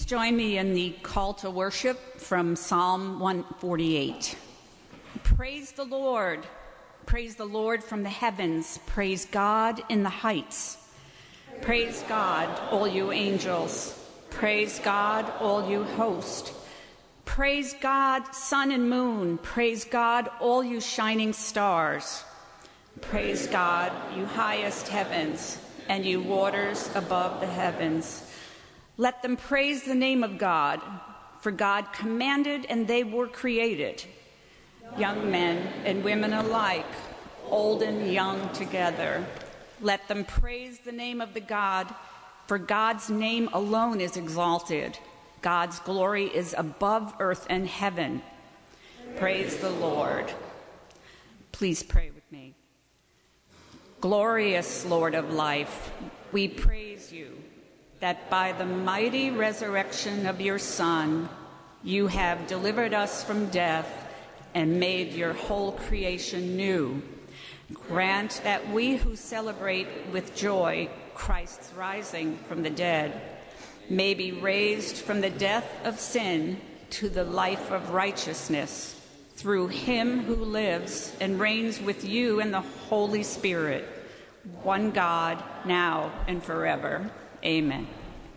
Please join me in the call to worship from Psalm 148. Praise the Lord. Praise the Lord from the heavens. Praise God in the heights. Praise God, all you angels. Praise God, all you host. Praise God, sun and moon. Praise God, all you shining stars. Praise God, you highest heavens, and you waters above the heavens. Let them praise the name of God, for God commanded and they were created. Young men and women alike, old and young together. Let them praise the name of the God, for God's name alone is exalted. God's glory is above earth and heaven. Praise the Lord. Please pray with me. Glorious Lord of life, we praise you that by the mighty resurrection of your Son, you have delivered us from death and made your whole creation new. Grant that we who celebrate with joy Christ's rising from the dead may be raised from the death of sin to the life of righteousness through him who lives and reigns with you in the Holy Spirit, one God, now and forever. Amen.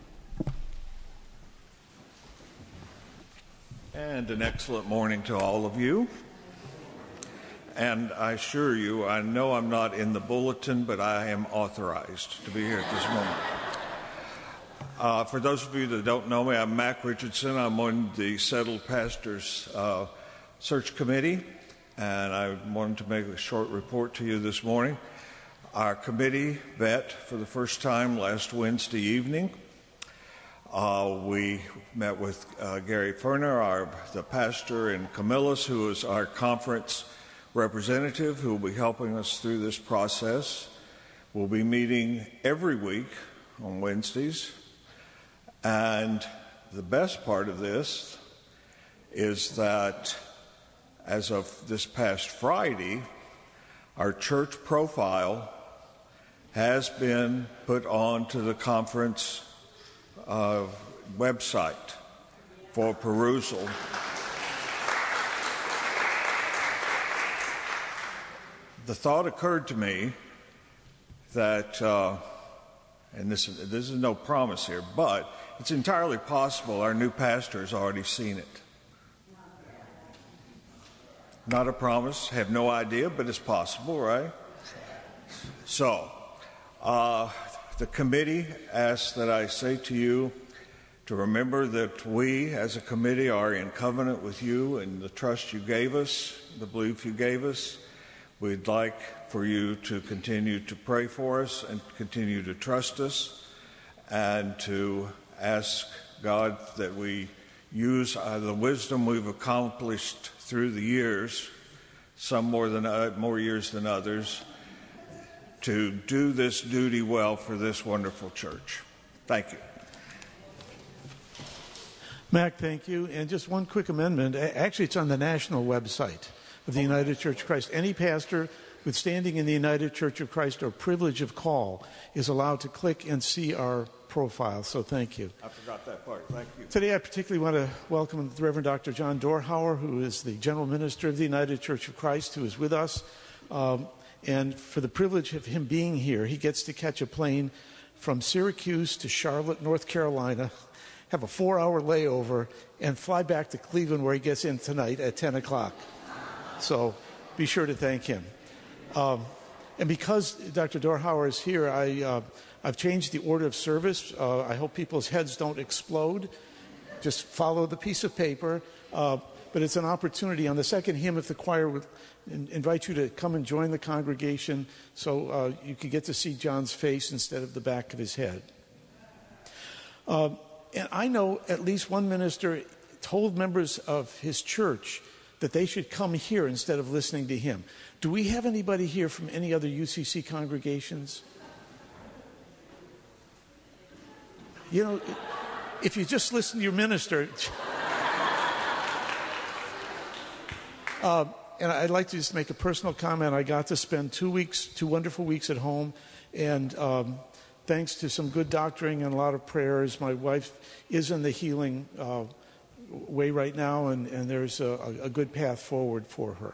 And an excellent morning to all of you. And I assure you, I know I'm not in the bulletin, but I am authorized to be here at this moment. For those of you that don't know me, I'm Mac Richardson. I'm on the Settled Pastors Search Committee, and I wanted to make a short report to you this morning. Our committee met for the first time last Wednesday evening. We met with Gary Ferner, the pastor in Camillus, who is our conference representative, who will be helping us through this process. We'll be meeting every week on Wednesdays. And the best part of this is that as of this past Friday, our church profile has been put onto the conference website for perusal. The thought occurred to me that, and this is no promise here, but it's entirely possible our new pastor has already seen it. Not a promise, have no idea, but it's possible, right? So, the committee asks that I say to you to remember that we as a committee are in covenant with you and the trust you gave us, the belief you gave us. We'd like for you to continue to pray for us and continue to trust us and to ask God that we use the wisdom we've accomplished through the years, some more years than others, to do this duty well for this wonderful church. Thank you. Mac, thank you. And just one quick amendment. Actually, it's on the national website of the United Church of Christ. Any pastor with standing in the United Church of Christ or privilege of call is allowed to click and see our profile. So thank you. I forgot that part. Thank you. Today, I particularly want to welcome the Reverend Dr. John Dorhauer, who is the General Minister of the United Church of Christ, who is with us. And for the privilege of him being here, he gets to catch a plane from Syracuse to Charlotte, North Carolina, have a 4-hour layover, and fly back to Cleveland, where he gets in tonight at 10 o'clock. So be sure to thank him. And because Dr. Dorhauer is here, I've changed the order of service. I hope people's heads don't explode. Just follow the piece of paper. But it's an opportunity. On the second hymn, if the choir would invite you to come and join the congregation so you could get to see John's face instead of the back of his head. And I know at least one minister told members of his church that they should come here instead of listening to him. Do we have anybody here from any other UCC congregations? You know, if you just listen to your minister... And I'd like to just make a personal comment. I got to spend 2 wonderful weeks at home, and thanks to some good doctoring and a lot of prayers, my wife is in the healing way right now, and there's a good path forward for her.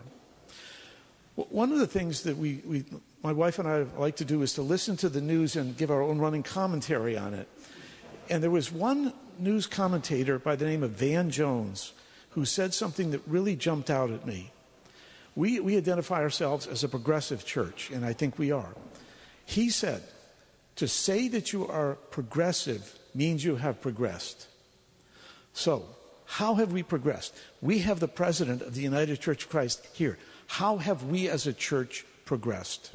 One of the things that my wife and I like to do is to listen to the news and give our own running commentary on it. And there was one news commentator by the name of Van Jones who said something that really jumped out at me. We identify ourselves as a progressive church, and I think we are. He said, to say that you are progressive means you have progressed. So, how have we progressed? We have the president of the United Church of Christ here. How have we as a church progressed?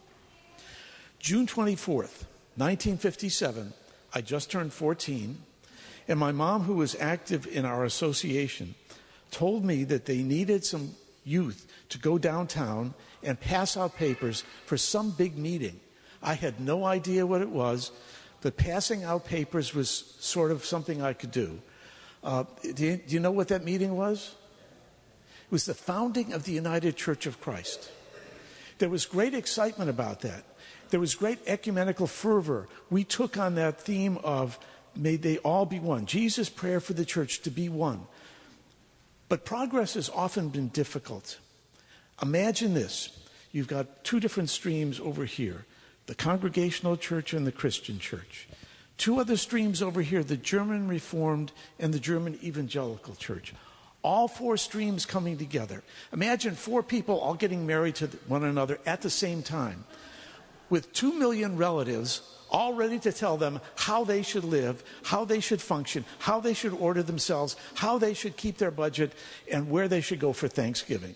June 24th, 1957, I just turned 14, and my mom, who was active in our association, told me that they needed some youth to go downtown and pass out papers for some big meeting. I had no idea what it was, but passing out papers was sort of something I could do. Do you know what that meeting was? It was the founding of the United Church of Christ. There was great excitement about that. There was great ecumenical fervor. We took on that theme of, may they all be one. Jesus' prayer for the church to be one. But progress has often been difficult. Imagine this. You've got two different streams over here, the Congregational Church and the Christian Church. Two other streams over here, the German Reformed and the German Evangelical Church. All four streams coming together. Imagine four people all getting married to one another at the same time, with 2 million relatives all ready to tell them how they should live, how they should function, how they should order themselves, how they should keep their budget, and where they should go for Thanksgiving.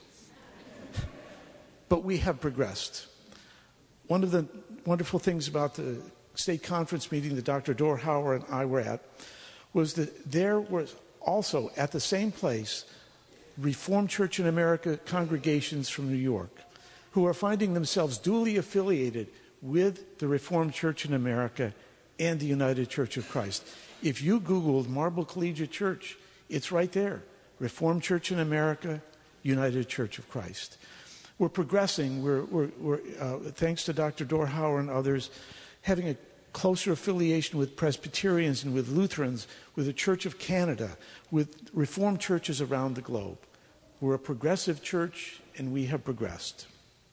But we have progressed. One of the wonderful things about the state conference meeting that Dr. Dorhauer and I were at was that there was also at the same place Reformed Church in America congregations from New York who are finding themselves duly affiliated with the Reformed Church in America and the United Church of Christ. If you Googled Marble Collegiate Church, it's right there. Reformed Church in America, United Church of Christ. We're progressing. We're thanks to Dr. Dorhauer and others, having a closer affiliation with Presbyterians and with Lutherans, with the Church of Canada, with Reformed churches around the globe. We're a progressive church, and we have progressed.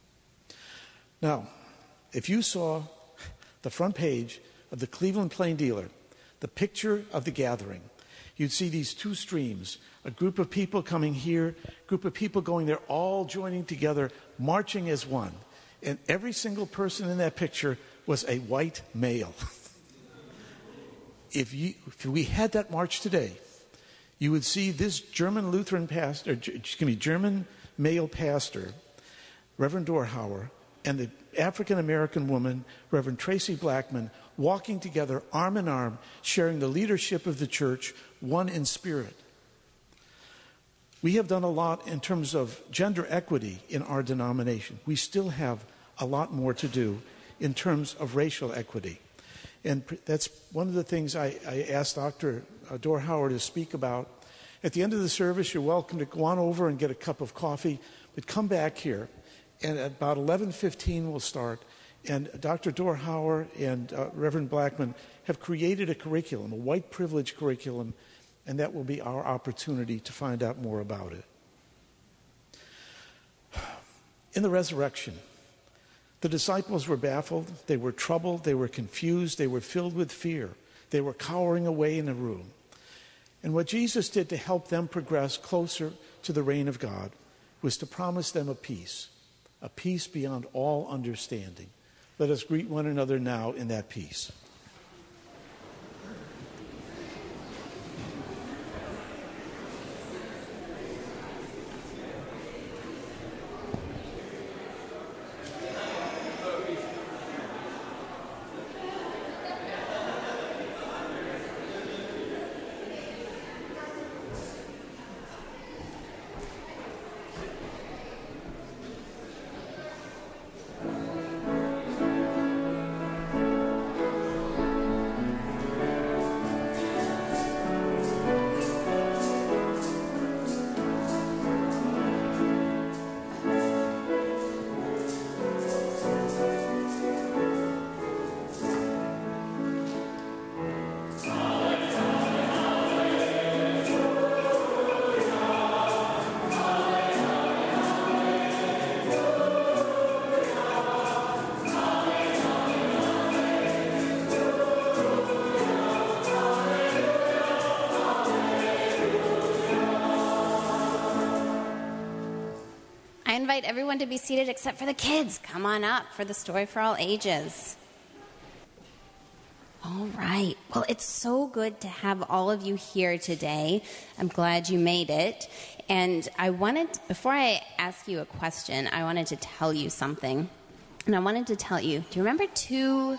Now, if you saw the front page of the Cleveland Plain Dealer, the picture of the gathering, you'd see these two streams, a group of people coming here, a group of people going there, all joining together, marching as one. And every single person in that picture was a white male. If we had that march today, you would see this German male pastor, Reverend Dorhauer, and the African American woman, Reverend Tracy Blackman, walking together arm in arm, sharing the leadership of the church, one in spirit. We have done a lot in terms of gender equity in our denomination. We still have a lot more to do in terms of racial equity. And that's one of the things I asked Dr. Dorhauer to speak about. At the end of the service, you're welcome to go on over and get a cup of coffee, but come back here. And at about 11:15 we'll start. And Dr. Dorhauer and Reverend Blackman have created a curriculum, a white privilege curriculum, and that will be our opportunity to find out more about it. In the resurrection, the disciples were baffled, they were troubled, they were confused, they were filled with fear. They were cowering away in a room. And what Jesus did to help them progress closer to the reign of God was to promise them a peace beyond all understanding. Let us greet one another now in that peace. I invite everyone to be seated except for the kids. Come on up for the Story for All Ages. All right. Well, it's so good to have all of you here today. I'm glad you made it. And before I ask you a question, I wanted to tell you something. And I wanted to tell you, do you remember 2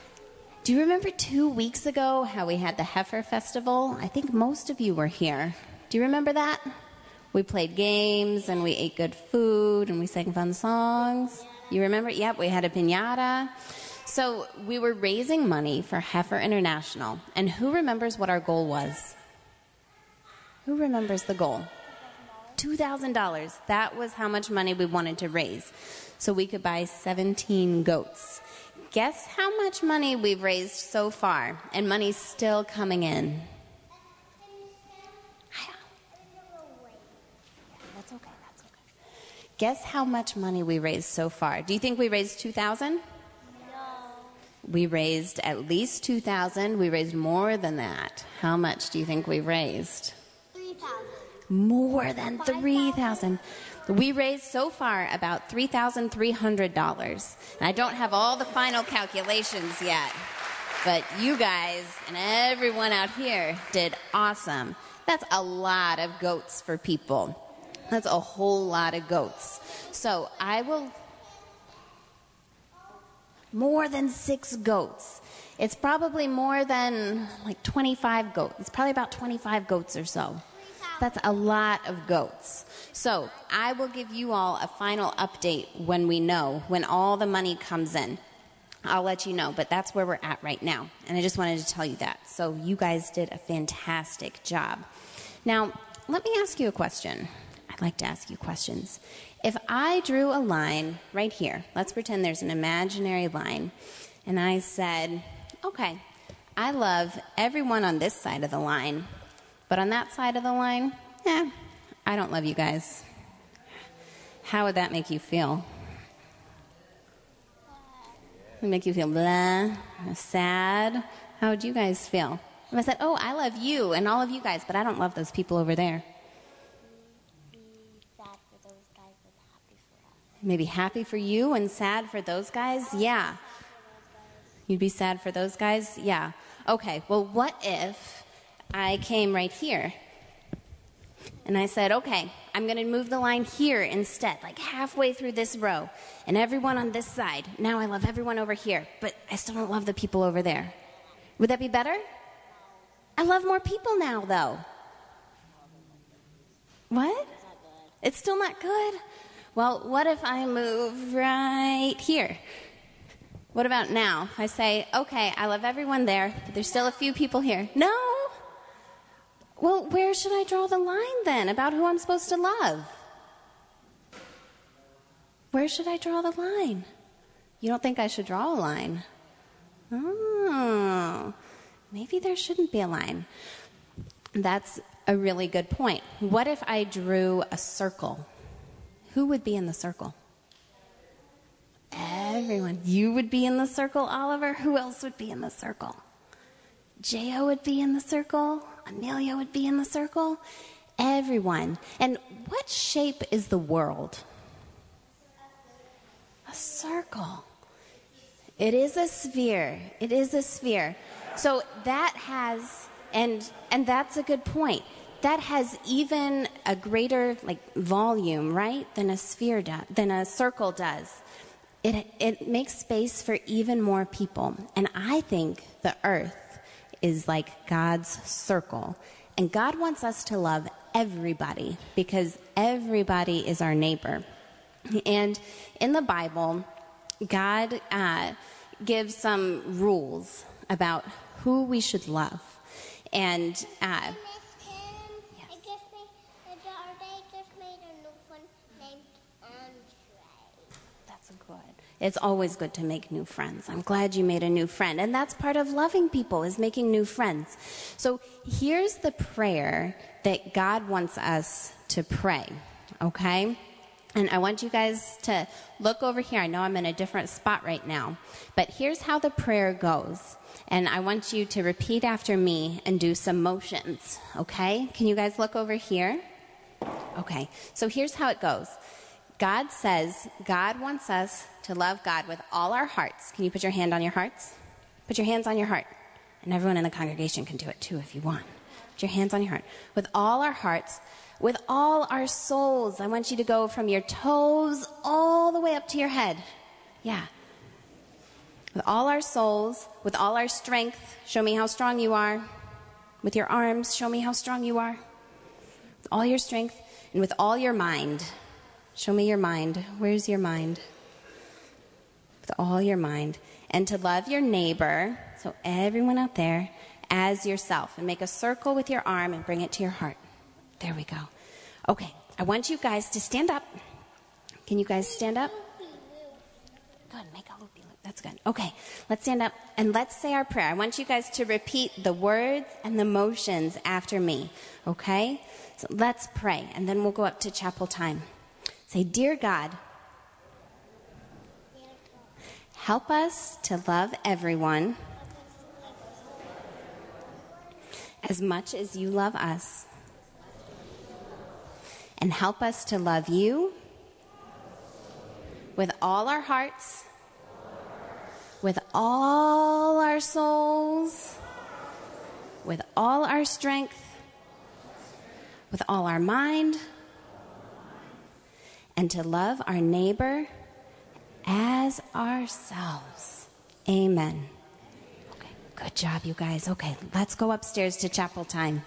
weeks ago how we had the Heifer Festival? I think most of you were here. Do you remember that? We played games and we ate good food and we sang fun songs. You remember? Yep, we had a piñata. So we were raising money for Heifer International. And who remembers what our goal was? Who remembers the goal? $2,000. That was how much money we wanted to raise. So we could buy 17 goats. Guess how much money we've raised so far? And money's still coming in. That's okay. Guess how much money we raised so far? Do you think we raised $2,000? We raised at least $2,000. We raised more than that. How much do you think we raised? $3,000. More than $3,000. We raised so far about $3,300. And I don't have all the final calculations yet. But you guys and everyone out here did awesome. That's a lot of goats for people. That's a whole lot of goats. So more than 6 goats. It's probably more than 25 goats. It's probably about 25 goats or so. That's a lot of goats. So I will give you all a final update when all the money comes in. I'll let you know, but that's where we're at right now. And I just wanted to tell you that. So you guys did a fantastic job. Now, let me ask you a question. I'd like to ask you questions. If I drew a line right here, let's pretend there's an imaginary line, and I said, okay, I love everyone on this side of the line, but on that side of the line, I don't love you guys. How would that make you feel? Would it make you feel blah, sad? How would you guys feel? If I said, oh, I love you and all of you guys, but I don't love those people over there. Maybe happy for you and sad for those guys? Yeah. You'd be sad for those guys? Yeah. Okay, well, what if I came right here and I said, okay, I'm going to move the line here instead, halfway through this row, and everyone on this side. Now I love everyone over here, but I still don't love the people over there. Would that be better? I love more people now, though. What? It's still not good? Well, what if I move right here? What about now? I say, okay, I love everyone there, but there's still a few people here. No! Well, where should I draw the line then about who I'm supposed to love? Where should I draw the line? You don't think I should draw a line? Oh, maybe there shouldn't be a line. That's a really good point. What if I drew a circle? Who would be in the circle? Everyone. You would be in the circle, Oliver. Who else would be in the circle? J.O. would be in the circle. Amelia would be in the circle. Everyone. And what shape is the world? A circle. It is a sphere. It is a sphere. So that has, and that's a good point. That has even a greater volume, right, than a circle does. It makes space for even more people. And I think the earth is like God's circle. And God wants us to love everybody because everybody is our neighbor. And in the Bible, God gives some rules about who we should love. And it's always good to make new friends. I'm glad you made a new friend. And that's part of loving people, is making new friends. So here's the prayer that God wants us to pray, okay? And I want you guys to look over here. I know I'm in a different spot right now. But here's how the prayer goes. And I want you to repeat after me and do some motions, okay? Can you guys look over here? Okay. So here's how it goes. God says God wants us to love God with all our hearts. Can you put your hand on your hearts? Put your hands on your heart. And everyone in the congregation can do it too if you want. Put your hands on your heart. With all our hearts, with all our souls. I want you to go from your toes all the way up to your head. Yeah. With all our souls, with all our strength, show me how strong you are. With your arms, show me how strong you are. With all your strength and with all your mind. Show me your mind. Where's your mind? With all your mind. And to love your neighbor, so everyone out there, as yourself. And make a circle with your arm and bring it to your heart. There we go. Okay, I want you guys to stand up. Can you guys stand up? Good, make a loopy loop. That's good. Okay, let's stand up and let's say our prayer. I want you guys to repeat the words and the motions after me. Okay? So let's pray, and then we'll go up to chapel time. Say, Dear God, help us to love everyone as much as you love us. And help us to love you with all our hearts, with all our souls, with all our strength, with all our mind, and to love our neighbor as ourselves. Amen. Okay, good job, you guys. Okay, let's go upstairs to chapel time.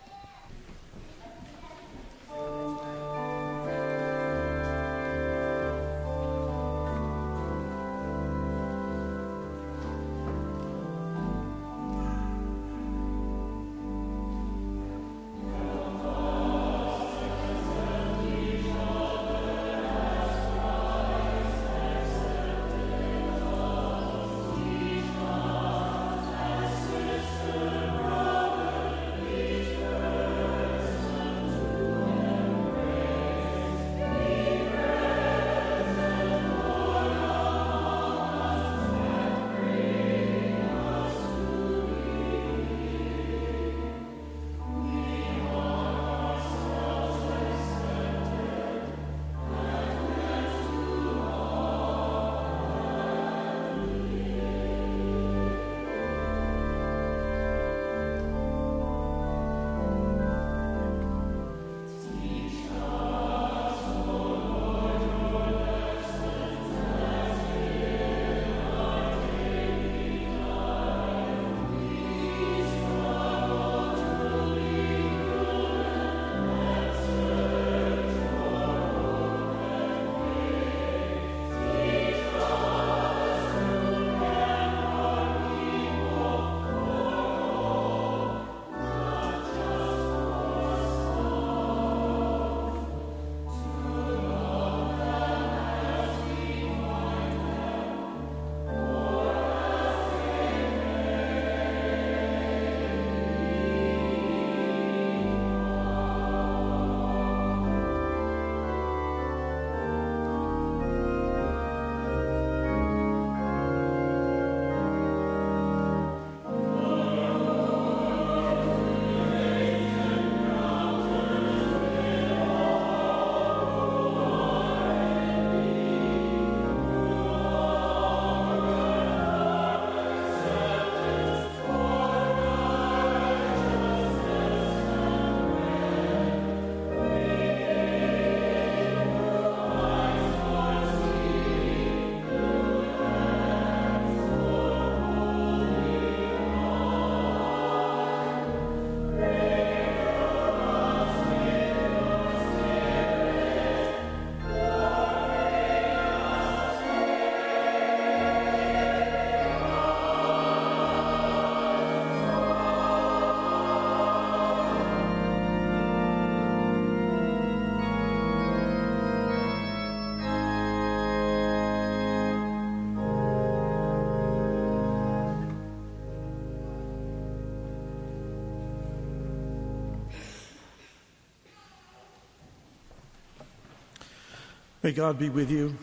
May God be with you.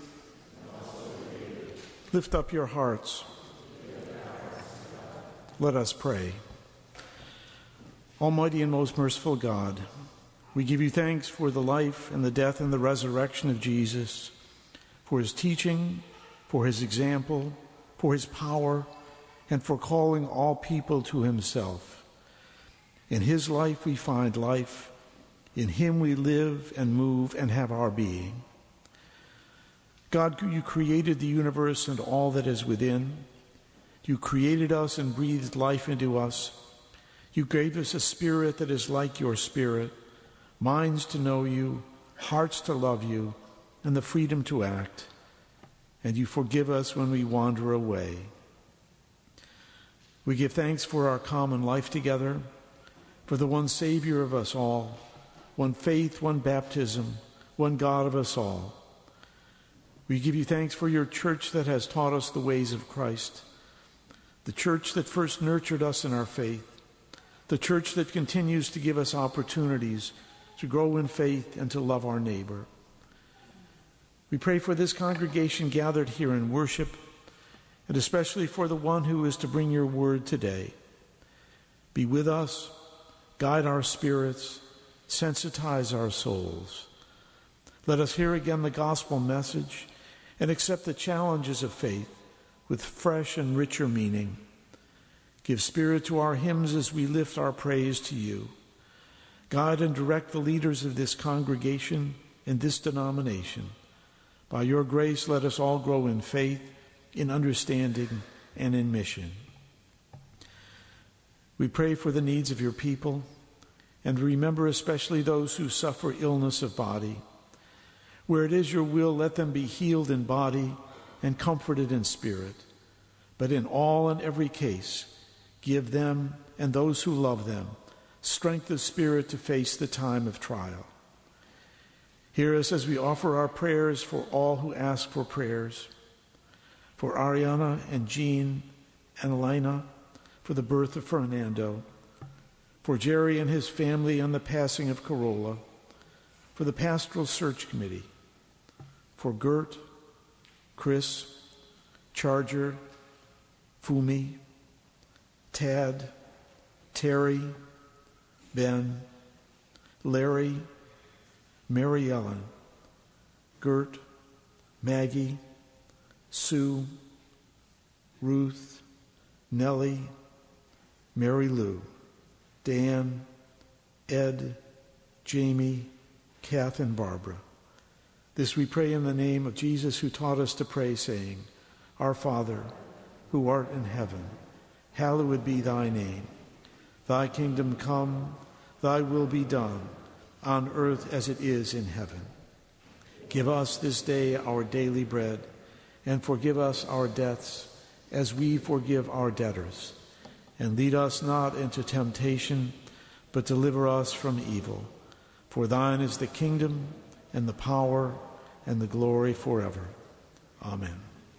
Lift up your hearts. Let us pray. Almighty and most merciful God, We give you thanks for the life and the death and the resurrection of Jesus, for his teaching, for his example, for his power, and for calling all people to himself. In his life we find life. In him we live and move and have our being. God, you created the universe and all that is within. You created us and breathed life into us. You gave us a spirit that is like your spirit, minds to know you, hearts to love you, and the freedom to act. And you forgive us when we wander away. We give thanks for our common life together, for the one Savior of us all, one faith, one baptism, one God of us all. We give you thanks for your church that has taught us the ways of Christ, the church that first nurtured us in our faith, the church that continues to give us opportunities to grow in faith and to love our neighbor. We pray for this congregation gathered here in worship, and especially for the one who is to bring your word today. Be with us, guide our spirits, sensitize our souls. Let us hear again the gospel message and accept the challenges of faith with fresh and richer meaning. Give spirit to our hymns as we lift our praise to you. Guide and direct the leaders of this congregation and this denomination. By your grace, let us all grow in faith, in understanding, and in mission. We pray for the needs of your people, and remember especially those who suffer illness of body. Where it is your will, let them be healed in body and comforted in spirit. But in all and every case, give them and those who love them strength of spirit to face the time of trial. Hear us as we offer our prayers for all who ask for prayers. For Ariana and Jean and Elena, for the birth of Fernando. For Jerry and his family on the passing of Corolla. For the Pastoral Search Committee. For Gert, Chris, Charger, Fumi, Tad, Terry, Ben, Larry, Mary Ellen, Gert, Maggie, Sue, Ruth, Nellie, Mary Lou, Dan, Ed, Jamie, Kath, and Barbara. This we pray in the name of Jesus, who taught us to pray, saying, Our Father, who art in heaven, hallowed be thy name. Thy kingdom come, thy will be done, on earth as it is in heaven. Give us this day our daily bread, and forgive us our debts as we forgive our debtors. And lead us not into temptation, but deliver us from evil. For thine is the kingdom, and the power, and the glory forever. Amen.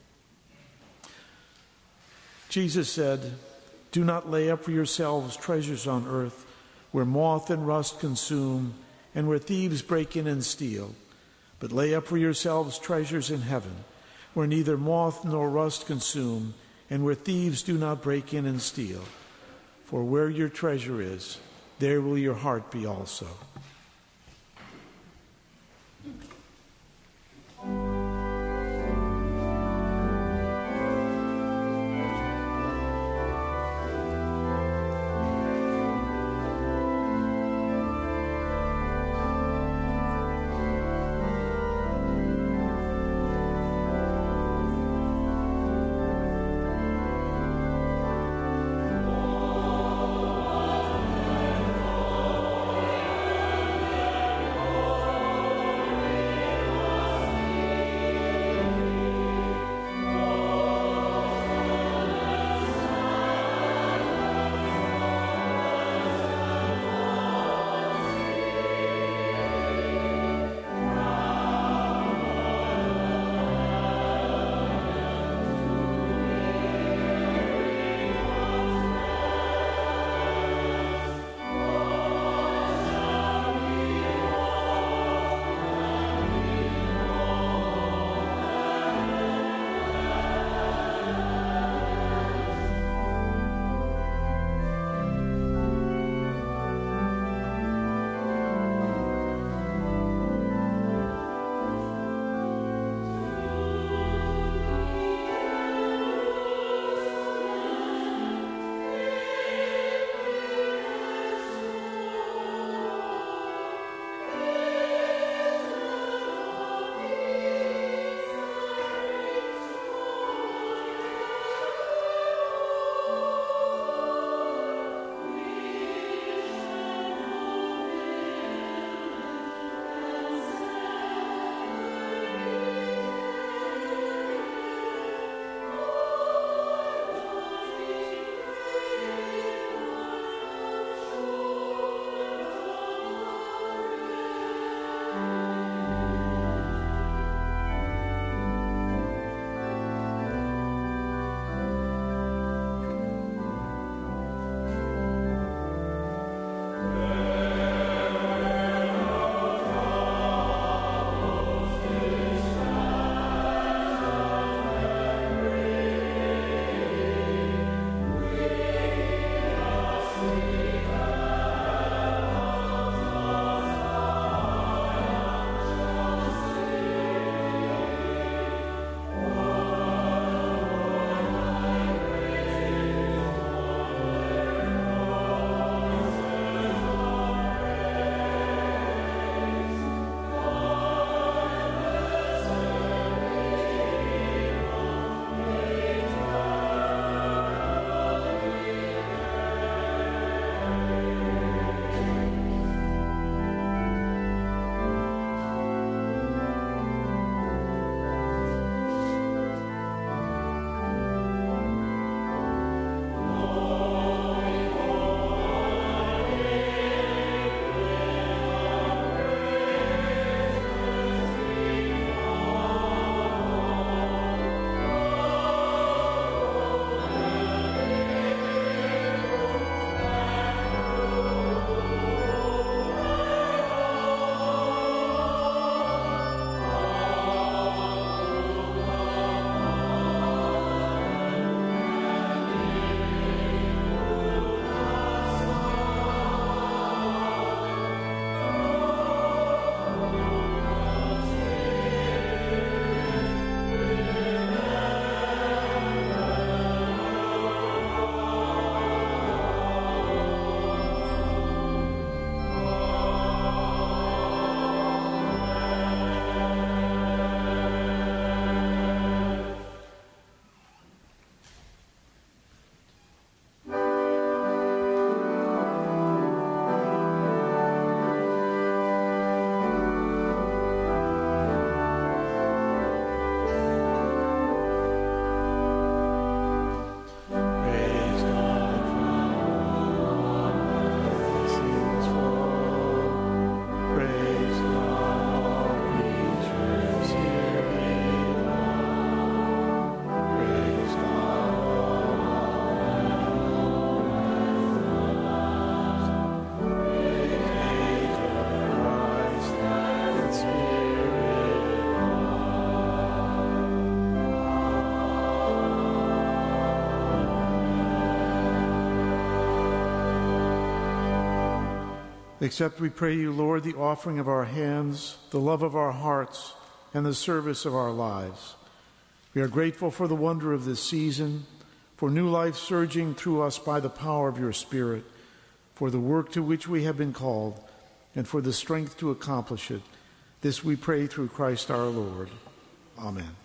Jesus said, Do not lay up for yourselves treasures on earth, where moth and rust consume, and where thieves break in and steal. But lay up for yourselves treasures in heaven, where neither moth nor rust consume, and where thieves do not break in and steal. For where your treasure is, there will your heart be also. Accept, we pray you, Lord, the offering of our hands, the love of our hearts, and the service of our lives. We are grateful for the wonder of this season, for new life surging through us by the power of your Spirit, for the work to which we have been called, and for the strength to accomplish it. This we pray through Christ our Lord. Amen.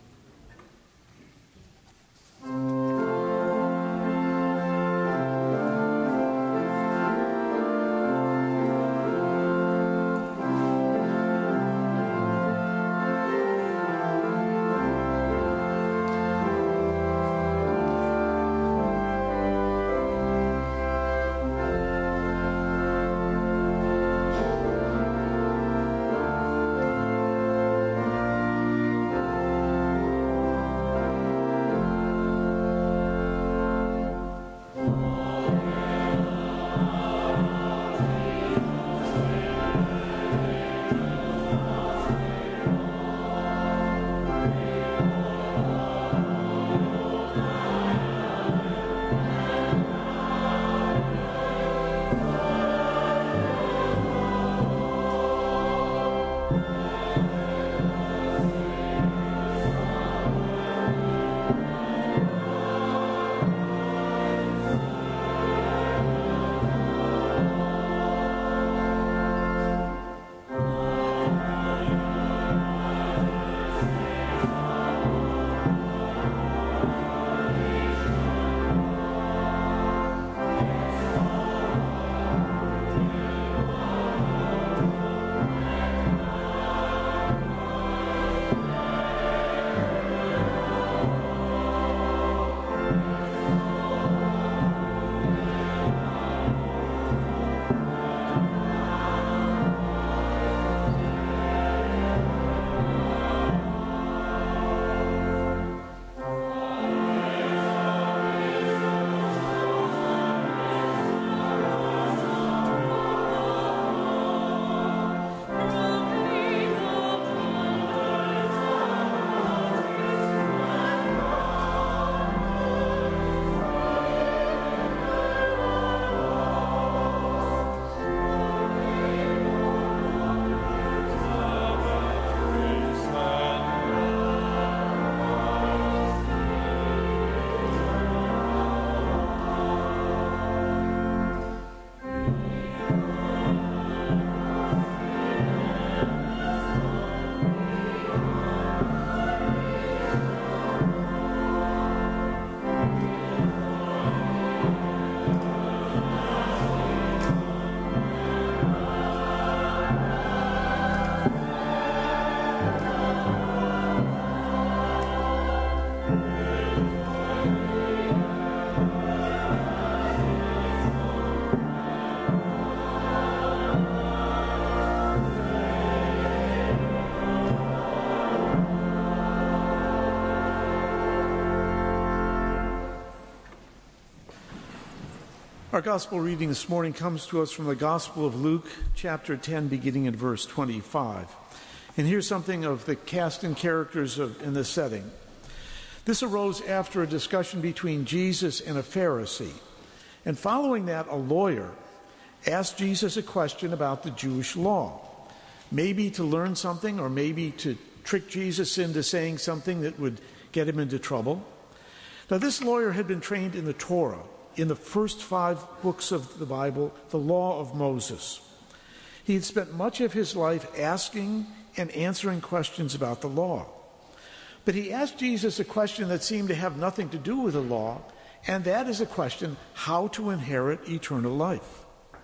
Our gospel reading this morning comes to us from the Gospel of Luke, chapter 10, beginning in verse 25. And here's something of the cast and characters in this setting. This arose after a discussion between Jesus and a Pharisee. And following that, a lawyer asked Jesus a question about the Jewish law, maybe to learn something or maybe to trick Jesus into saying something that would get him into trouble. Now, this lawyer had been trained in the Torah, in the first 5 books of the Bible, the law of Moses. He had spent much of his life asking and answering questions about the law. But he asked Jesus a question that seemed to have nothing to do with the law, and that is a question, how to inherit eternal life.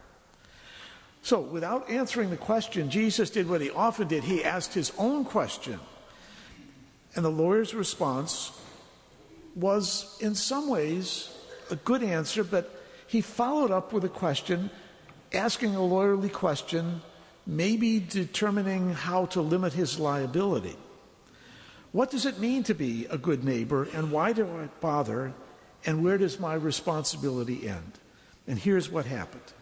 So, without answering the question, Jesus did what he often did. He asked his own question. And the lawyer's response was, in some ways, a good answer, but he followed up with a question, asking a lawyerly question, maybe determining how to limit his liability. What does it mean to be a good neighbor, and why do I bother, and where does my responsibility end? And here's what happened.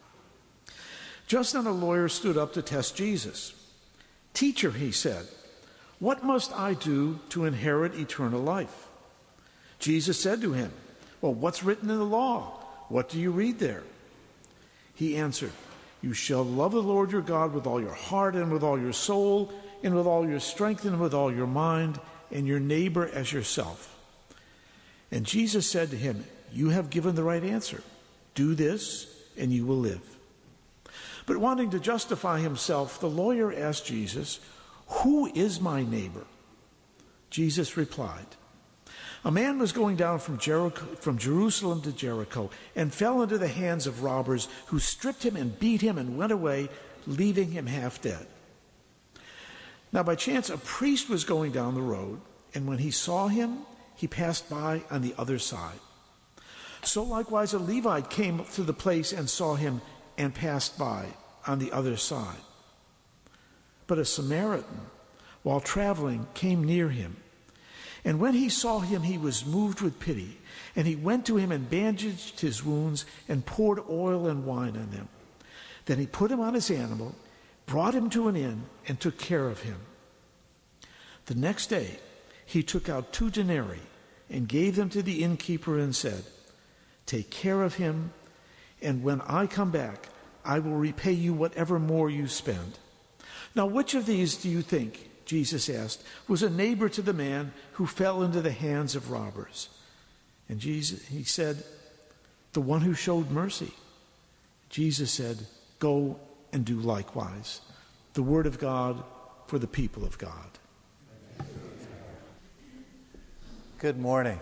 Just then a lawyer stood up to test Jesus. "Teacher," he said, "what must I do to inherit eternal life?" Jesus said to him, "Well, what's written in the law? What do you read there?" He answered, You shall love the Lord your God with all your heart and with all your soul and with all your strength and with all your mind, and your neighbor as yourself. And Jesus said to him, you have given the right answer. Do this, and you will live. But wanting to justify himself, the lawyer asked Jesus, who is my neighbor? Jesus replied, a man was going down from Jerusalem to Jericho and fell into the hands of robbers who stripped him and beat him and went away, leaving him half dead. Now by chance a priest was going down the road, and when he saw him, he passed by on the other side. So likewise a Levite came to the place and saw him and passed by on the other side. But a Samaritan, while traveling, came near him. And when he saw him, he was moved with pity. And he went to him and bandaged his wounds and poured oil and wine on them. Then he put him on his animal, brought him to an inn, and took care of him. The next day he took out 2 denarii and gave them to the innkeeper and said, take care of him, and when I come back, I will repay you whatever more you spend. Now which of these do you think, Jesus asked, was a neighbor to the man who fell into the hands of robbers? And he said, the one who showed mercy. Jesus said, go and do likewise. The word of God for the people of God. Good morning.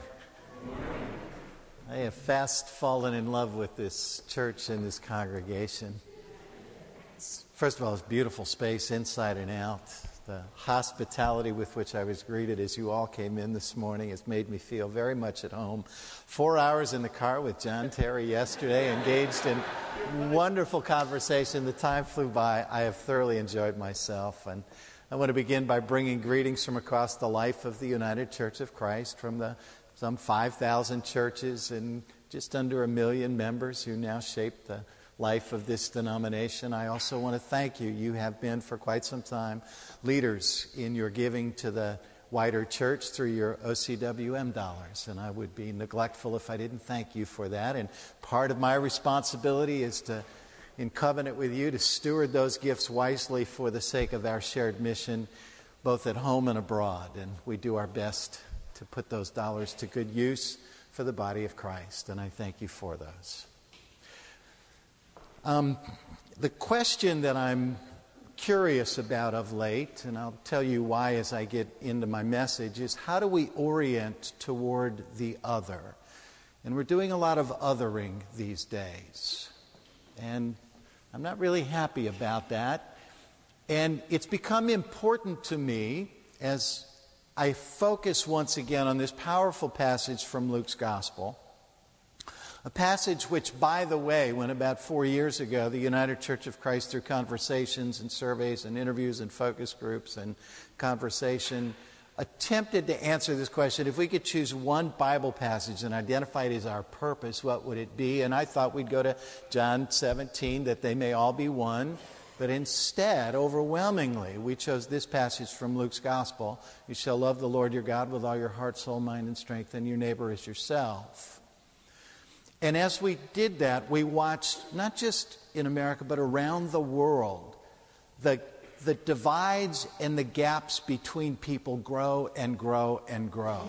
I have fast fallen in love with this church and this congregation. First of all, it's beautiful space inside and out. The hospitality with which I was greeted as you all came in this morning has made me feel very much at home. 4 hours in the car with John Terry yesterday, engaged in wonderful conversation. The time flew by. I have thoroughly enjoyed myself. And I want to begin by bringing greetings from across the life of the United Church of Christ, from some 5,000 churches and just under 1 million members who now shape the life of this denomination. I also want to thank you. You have been for quite some time leaders in your giving to the wider church through your OCWM dollars, and I would be neglectful if I didn't thank you for that. And part of my responsibility is to, in covenant with you, to steward those gifts wisely for the sake of our shared mission, both at home and abroad. And we do our best to put those dollars to good use for the body of Christ, and I thank you for those. The question that I'm curious about of late, and I'll tell you why as I get into my message, is how do we orient toward the other? And we're doing a lot of othering these days. And I'm not really happy about that. And it's become important to me as I focus once again on this powerful passage from Luke's Gospel. A passage which, by the way, when about 4 years ago, the United Church of Christ, through conversations and surveys and interviews and focus groups and conversation, attempted to answer this question. If we could choose one Bible passage and identify it as our purpose, what would it be? And I thought we'd go to John 17, that they may all be one. But instead, overwhelmingly, we chose this passage from Luke's Gospel. You shall love the Lord your God with all your heart, soul, mind, and strength, and your neighbor as yourself. And as we did that, we watched, not just in America, but around the world, the divides and the gaps between people grow and grow and grow.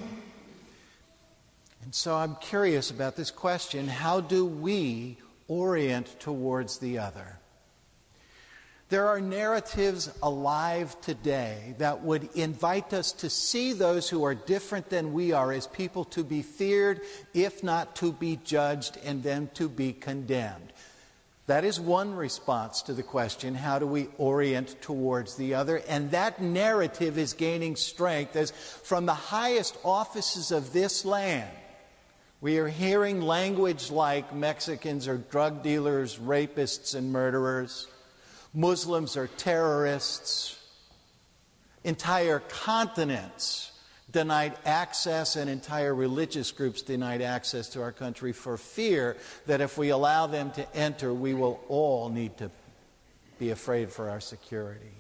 And so I'm curious about this question: how do we orient towards the other? There are narratives alive today that would invite us to see those who are different than we are as people to be feared, if not to be judged, and then to be condemned. That is one response to the question, how do we orient towards the other? And that narrative is gaining strength as from the highest offices of this land, we are hearing language like Mexicans are drug dealers, rapists, and murderers. Muslims are terrorists. Entire continents denied access, and entire religious groups denied access to our country for fear that if we allow them to enter, we will all need to be afraid for our security.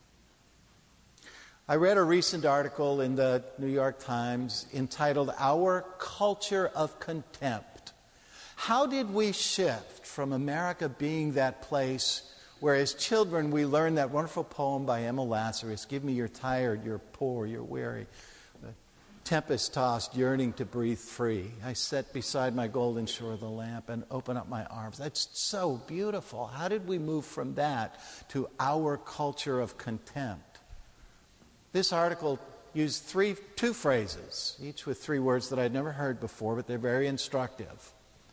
I read a recent article in the New York Times entitled, "Our Culture of Contempt." How did we shift from America being that place where as children we learned that wonderful poem by Emma Lazarus, "Give me you're tired, you're poor, you're weary, tempest-tossed, yearning to breathe free. I sit beside my golden shore of the lamp and open up my arms." That's so beautiful. How did we move from that to our culture of contempt? This article used two phrases, each with three words that I'd never heard before, but they're very instructive.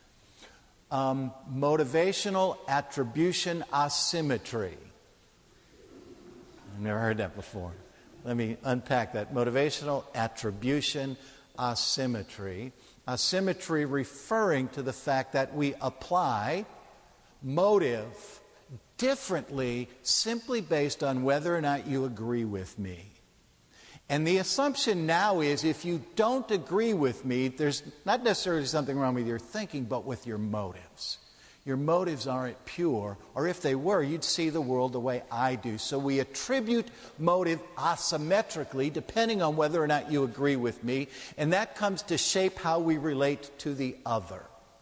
Motivational attribution asymmetry. I've never heard that before. Let me unpack that. Motivational attribution asymmetry. Asymmetry referring to the fact that we apply motive differently simply based on whether or not you agree with me. And the assumption now is if you don't agree with me, there's not necessarily something wrong with your thinking, but with your motives. Your motives aren't pure, or if they were, you'd see the world the way I do. So we attribute motive asymmetrically, depending on whether or not you agree with me, and that comes to shape how we relate to the other.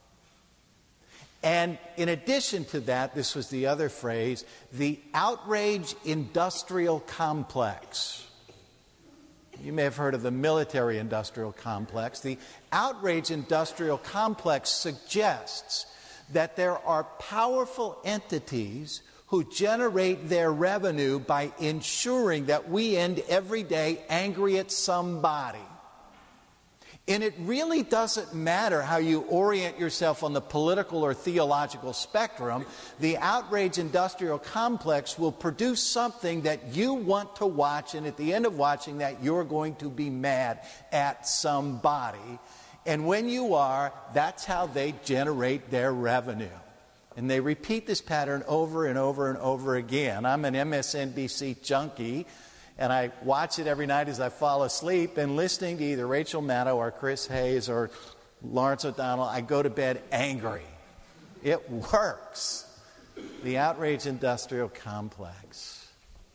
And in addition to that, this was the other phrase, the outrage industrial complex. You may have heard of the military-industrial complex. The outrage industrial complex suggests that there are powerful entities who generate their revenue by ensuring that we end every day angry at somebody. And it really doesn't matter how you orient yourself on the political or theological spectrum. The outrage industrial complex will produce something that you want to watch, and at the end of watching that, you're going to be mad at somebody. And when you are, that's how they generate their revenue. And they repeat this pattern over and over and over again. I'm an MSNBC junkie, and I watch it every night as I fall asleep, and listening to either Rachel Maddow or Chris Hayes or Lawrence O'Donnell, I go to bed angry. It works. The outrage industrial complex.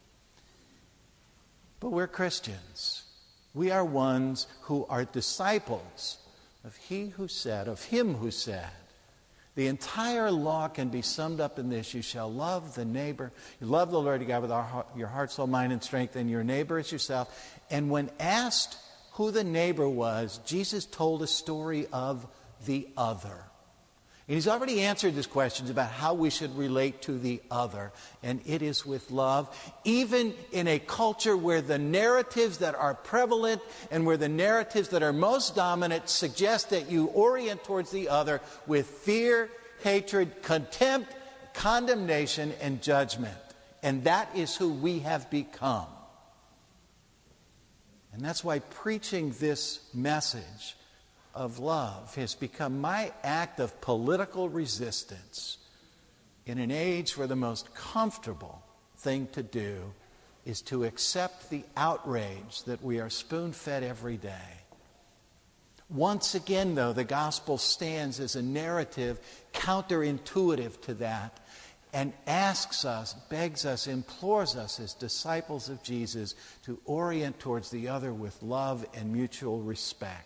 But we're Christians. We are ones who are disciples of him who said, the entire law can be summed up in this: you shall love the neighbor. You love the Lord your God with your heart, soul, mind, and strength, and your neighbor as yourself. And when asked who the neighbor was, Jesus told a story of the other. And he's already answered these questions about how we should relate to the other. And it is with love, even in a culture where the narratives that are prevalent and where the narratives that are most dominant suggest that you orient towards the other with fear, hatred, contempt, condemnation, and judgment. And that is who we have become. And that's why preaching this message of love has become my act of political resistance in an age where the most comfortable thing to do is to accept the outrage that we are spoon-fed every day. Once again, though, the gospel stands as a narrative counterintuitive to that and asks us, begs us, implores us as disciples of Jesus to orient towards the other with love and mutual respect.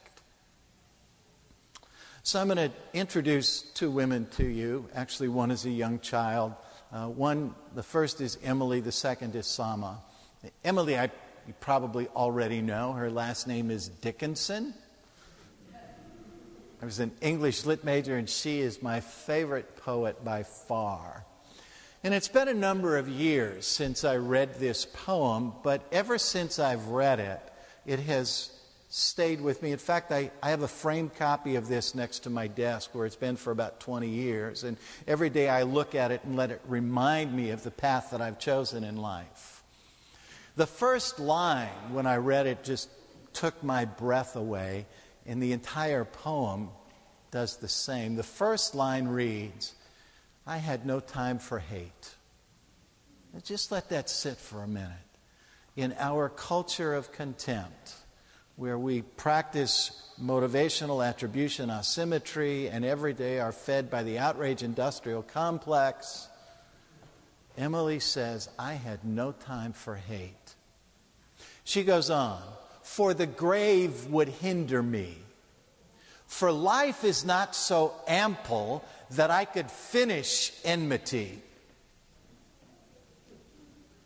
So I'm going to introduce two women to you. Actually, one is a young child. The first is Emily, the second is Sama. Emily, you probably already know. Her last name is Dickinson. I was an English lit major, and she is my favorite poet by far. And it's been a number of years since I read this poem, but ever since I've read it, it has stayed with me. In fact, I have a framed copy of this next to my desk where it's been for about 20 years. And every day I look at it and let it remind me of the path that I've chosen in life. The first line, when I read it, just took my breath away. And the entire poem does the same. The first line reads, "I had no time for hate." Just let that sit for a minute. In our culture of contempt, where we practice motivational attribution asymmetry and every day are fed by the outrage industrial complex, Emily says, "I had no time for hate." She goes on, "For the grave would hinder me. For life is not so ample that I could finish enmity."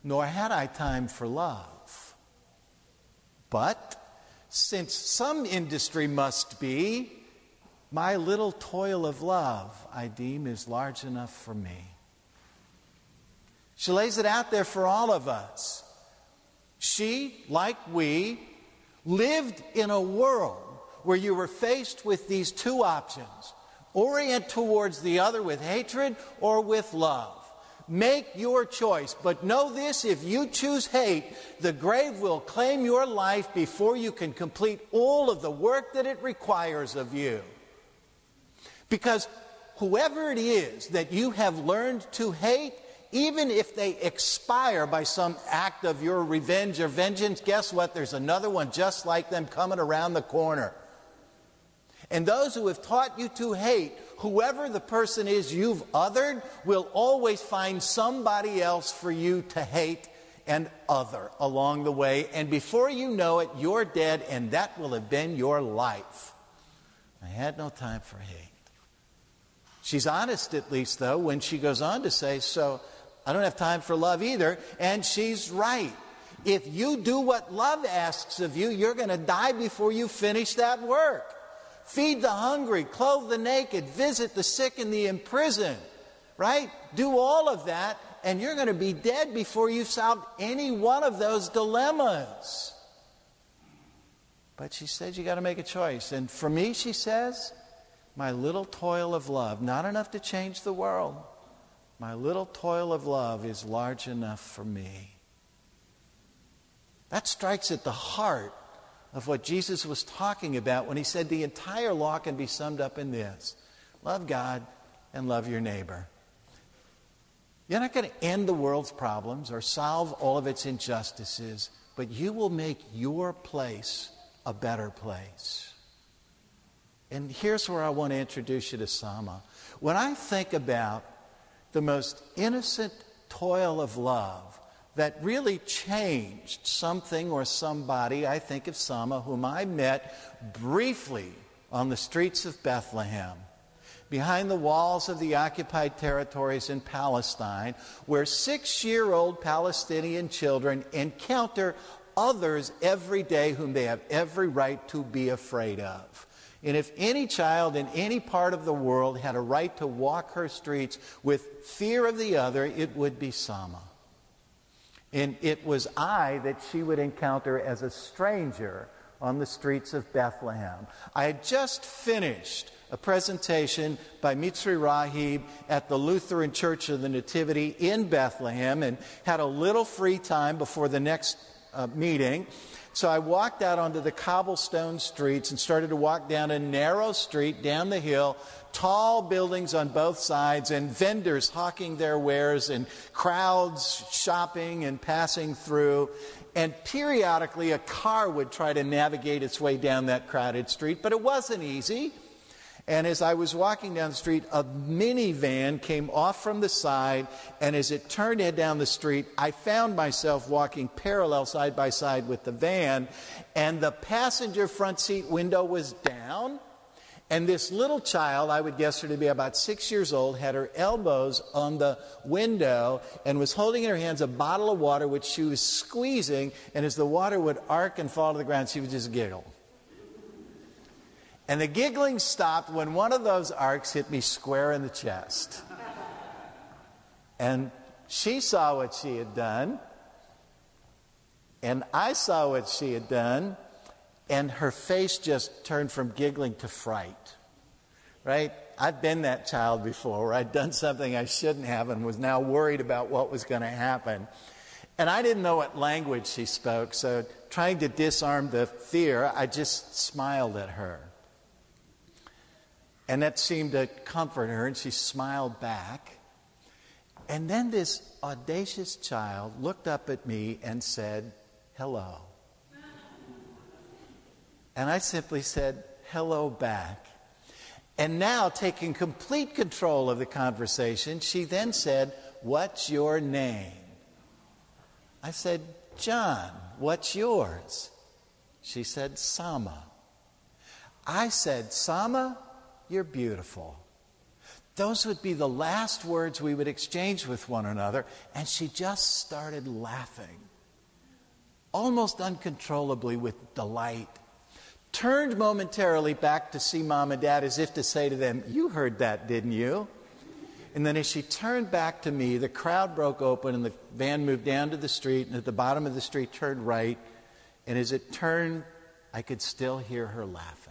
nor had I time for love. But since some industry must be, my little toil of love I deem is large enough for me. She lays it out there for all of us. She, like we, lived in a world where you were faced with these two options. Orient towards the other with hatred or with love. Make your choice. But know this, if you choose hate, the grave will claim your life before you can complete all of the work that it requires of you. Because whoever it is that you have learned to hate, even if they expire by some act of your revenge or vengeance, guess what? There's another one just like them coming around the corner. And those who have taught you to hate, whoever the person is you've othered, will always find somebody else for you to hate and other along the way. And before you know it, you're dead, and that will have been your life. I had no time for hate. She's honest, at least, though, when she goes on to say, so I don't have time for love either. And she's right. If you do what love asks of you, you're going to die before you finish that work. Feed the hungry, clothe the naked, visit the sick and the imprisoned, right? Do all of that, and you're going to be dead before you've solved any one of those dilemmas. But she said you got to make a choice. And for me, she says, my little toil of love, not enough to change the world. My little toil of love is large enough for me. That strikes at the heart of what Jesus was talking about when he said the entire law can be summed up in this: love God and love your neighbor. You're not going to end the world's problems or solve all of its injustices, but you will make your place a better place. And here's where I want to introduce you to Sama. When I think about the most innocent toil of love that really changed something or somebody, I think of Sama, whom I met briefly on the streets of Bethlehem, behind the walls of the occupied territories in Palestine, where 6-year-old Palestinian children encounter others every day whom they have every right to be afraid of. And if any child in any part of the world had a right to walk her streets with fear of the other, it would be Sama. And it was I that she would encounter as a stranger on the streets of Bethlehem. I had just finished a presentation by Mitzri Rahib at the Lutheran Church of the Nativity in Bethlehem and had a little free time before the next meeting. So I walked out onto the cobblestone streets and started to walk down a narrow street down the hill, tall buildings on both sides and vendors hawking their wares and crowds shopping and passing through. And periodically a car would try to navigate its way down that crowded street, but it wasn't easy. And as I was walking down the street, a minivan came off from the side, and as it turned head down the street, I found myself walking parallel side by side with the van, and the passenger front seat window was down, and this little child, I would guess her to be about 6 years old, had her elbows on the window and was holding in her hands a bottle of water which she was squeezing, and as the water would arc and fall to the ground, she would just giggle. And the giggling stopped when one of those arcs hit me square in the chest. And she saw what she had done, and I saw what she had done, and her face just turned from giggling to fright. Right? I've been that child before where I'd done something I shouldn't have and was now worried about what was going to happen. And I didn't know what language she spoke, so trying to disarm the fear, I just smiled at her. And that seemed to comfort her, and she smiled back. And then this audacious child looked up at me and said, "Hello." And I simply said, "Hello back." And now, taking complete control of the conversation, she then said, "What's your name?" I said, "John. What's yours?" She said, "Sama." I said, "Sama, you're beautiful. those would be the last words we would exchange with one another. And she just started laughing, almost uncontrollably with delight. Turned momentarily back to see Mom and Dad as if to say to them, "You heard that, didn't you?" And then as she turned back to me, the crowd broke open and the van moved down to the street, and at the bottom of the street turned right. And as it turned, I could still hear her laughing.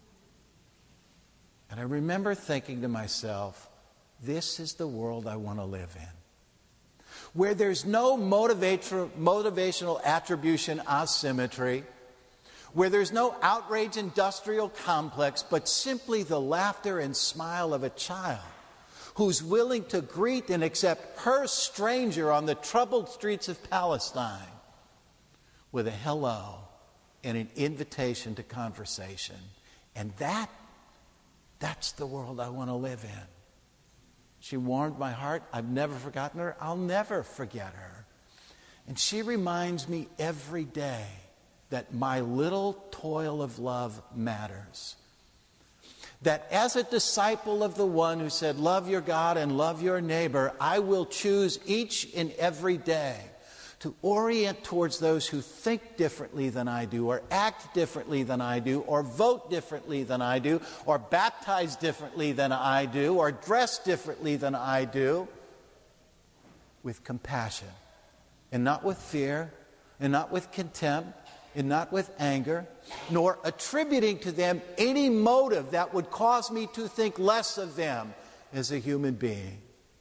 And I remember thinking to myself, this is the world I want to live in, where there's no motivational attribution asymmetry, where there's no outrage industrial complex, but simply the laughter and smile of a child who's willing to greet and accept her stranger on the troubled streets of Palestine with a hello and an invitation to conversation. And that's the world I want to live in. She warmed my heart. I've never forgotten her. I'll never forget her. And she reminds me every day that my little toil of love matters. That as a disciple of the one who said, love your God and love your neighbor, I will choose each and every day to orient towards those who think differently than I do, or act differently than I do, or vote differently than I do, or baptize differently than I do, or dress differently than I do, with compassion, and not with fear, and not with contempt, and not with anger, nor attributing to them any motive that would cause me to think less of them as a human being.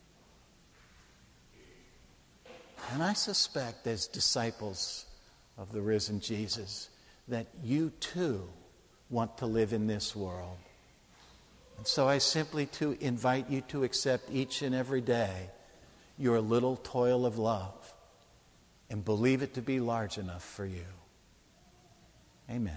And I suspect, as disciples of the risen Jesus, that you too want to live in this world. And so I simply to invite you to accept each and every day your little toil of love and believe it to be large enough for you. Amen.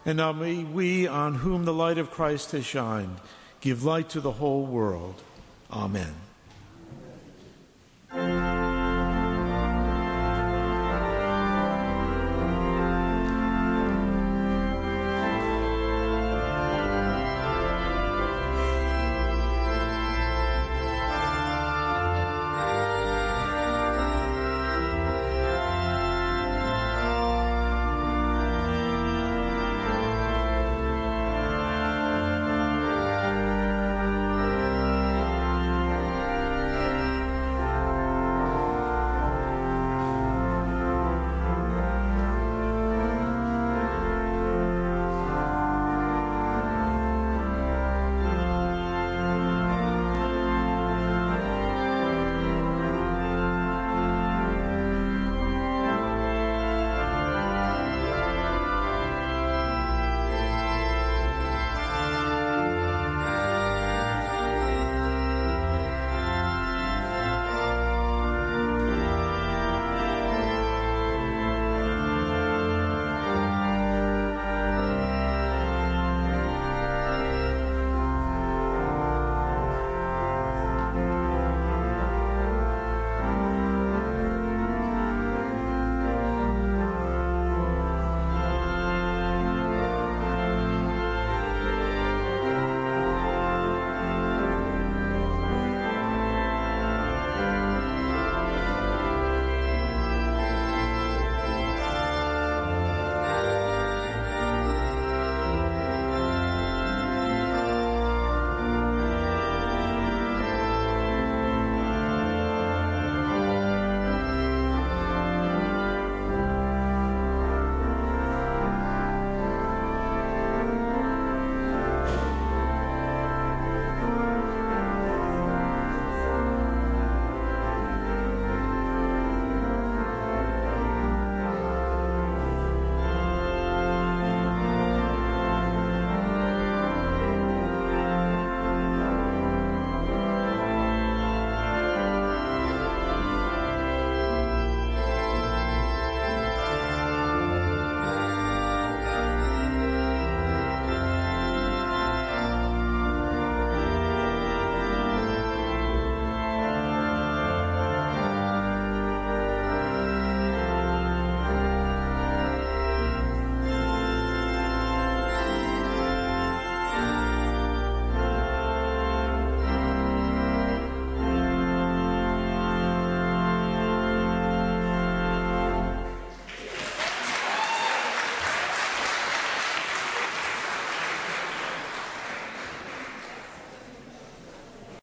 And now may we, on whom the light of Christ has shined, give light to the whole world. Amen.